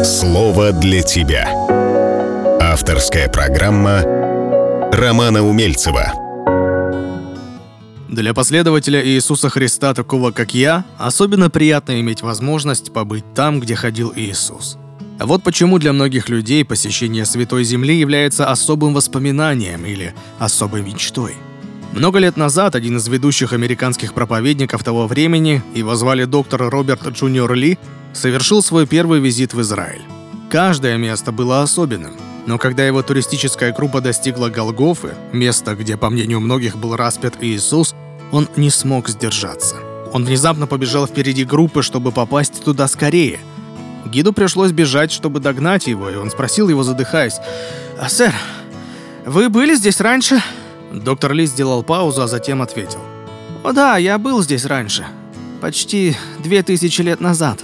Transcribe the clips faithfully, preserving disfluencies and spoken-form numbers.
Слово для тебя. Авторская программа Романа Умельцева. Для последователя Иисуса Христа, такого как я, особенно приятно иметь возможность побыть там, где ходил Иисус. А вот почему для многих людей посещение Святой Земли является особым воспоминанием или особой мечтой. Много лет назад один из ведущих американских проповедников того времени, его звали доктор Роберт Джуниор Ли, совершил свой первый визит в Израиль. Каждое место было особенным, но когда его туристическая группа достигла Голгофы, места, где, по мнению многих, был распят Иисус, он не смог сдержаться. Он внезапно побежал впереди группы, чтобы попасть туда скорее. Гиду пришлось бежать, чтобы догнать его, и он спросил его, задыхаясь: «А, сэр, вы были здесь раньше?» Доктор Ли сделал паузу, а затем ответил: «О да, я был здесь раньше. Почти две тысячи лет назад».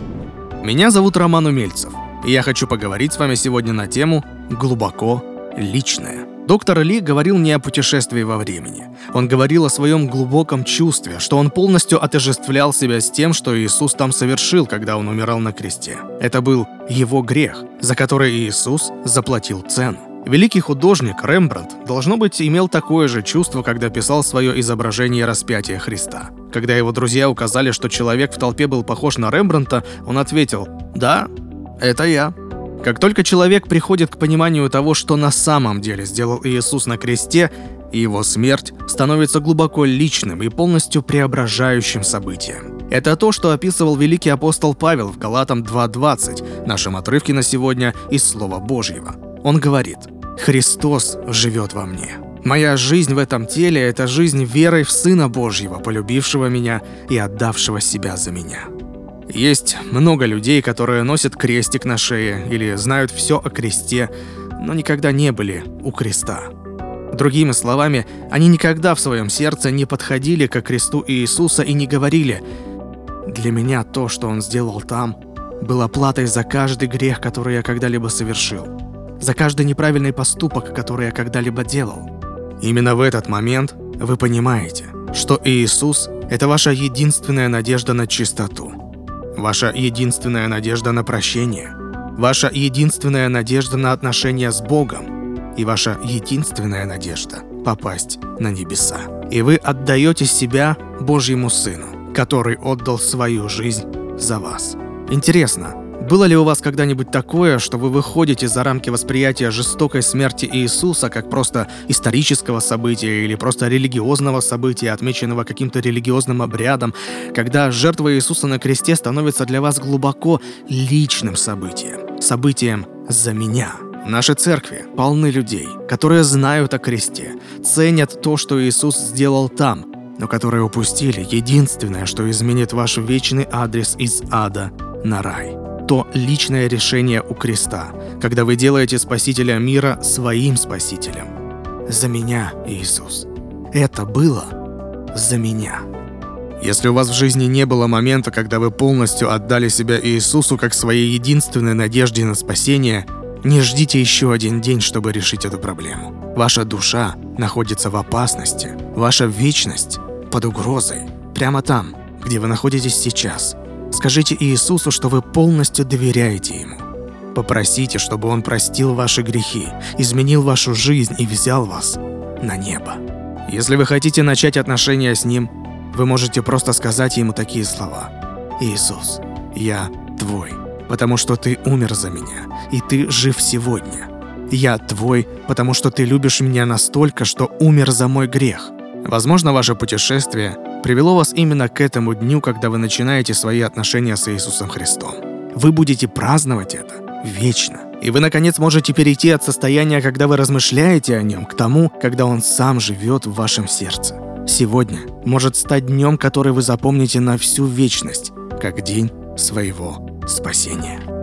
Меня зовут Роман Умельцев, и я хочу поговорить с вами сегодня на тему «Глубоко личное». Доктор Ли говорил не о путешествии во времени. Он говорил о своем глубоком чувстве, что он полностью отождествлял себя с тем, что Иисус там совершил, когда он умирал на кресте. Это был его грех, за который Иисус заплатил цену. Великий художник Рембрандт, должно быть, имел такое же чувство, когда писал свое изображение распятия Христа. Когда его друзья указали, что человек в толпе был похож на Рембрандта, он ответил: «Да, это я». Как только человек приходит к пониманию того, что на самом деле сделал Иисус на кресте, его смерть становится глубоко личным и полностью преображающим событием. Это то, что описывал великий апостол Павел в Галатам два двадцать, нашем отрывке на сегодня из Слова Божьего. Он говорит: «Христос живет во мне. Моя жизнь в этом теле – это жизнь верой в Сына Божьего, полюбившего меня и отдавшего себя за меня». Есть много людей, которые носят крестик на шее или знают все о кресте, но никогда не были у креста. Другими словами, они никогда в своем сердце не подходили ко кресту Иисуса и не говорили: «Для меня то, что Он сделал там, было платой за каждый грех, который я когда-либо совершил, за каждый неправильный поступок, который я когда-либо делал». Именно в этот момент вы понимаете, что Иисус – это ваша единственная надежда на чистоту, ваша единственная надежда на прощение, ваша единственная надежда на отношения с Богом и ваша единственная надежда попасть на небеса. И вы отдаете себя Божьему Сыну, который отдал свою жизнь за вас. Интересно, было ли у вас когда-нибудь такое, что вы выходите за рамки восприятия жестокой смерти Иисуса как просто исторического события или просто религиозного события, отмеченного каким-то религиозным обрядом, когда жертва Иисуса на кресте становится для вас глубоко личным событием, событием «за меня»? Наши церкви полны людей, которые знают о кресте, ценят то, что Иисус сделал там, но которые упустили единственное, что изменит ваш вечный адрес из ада на рай. То личное решение у креста, когда вы делаете Спасителя мира своим Спасителем. За меня, Иисус. Это было за меня. Если у вас в жизни не было момента, когда вы полностью отдали себя Иисусу как своей единственной надежде на спасение, не ждите еще один день, чтобы решить эту проблему. Ваша душа находится в опасности, ваша вечность под угрозой, прямо там, где вы находитесь сейчас. Скажите Иисусу, что вы полностью доверяете Ему. Попросите, чтобы Он простил ваши грехи, изменил вашу жизнь и взял вас на небо. Если вы хотите начать отношения с Ним, вы можете просто сказать Ему такие слова: «Иисус, я Твой, потому что Ты умер за меня, и Ты жив сегодня. Я Твой, потому что Ты любишь меня настолько, что умер за мой грех». Возможно, ваше путешествие привело вас именно к этому дню, когда вы начинаете свои отношения с Иисусом Христом. Вы будете праздновать это вечно. И вы, наконец, можете перейти от состояния, когда вы размышляете о Нем, к тому, когда Он сам живет в вашем сердце. Сегодня может стать днем, который вы запомните на всю вечность, как день своего спасения.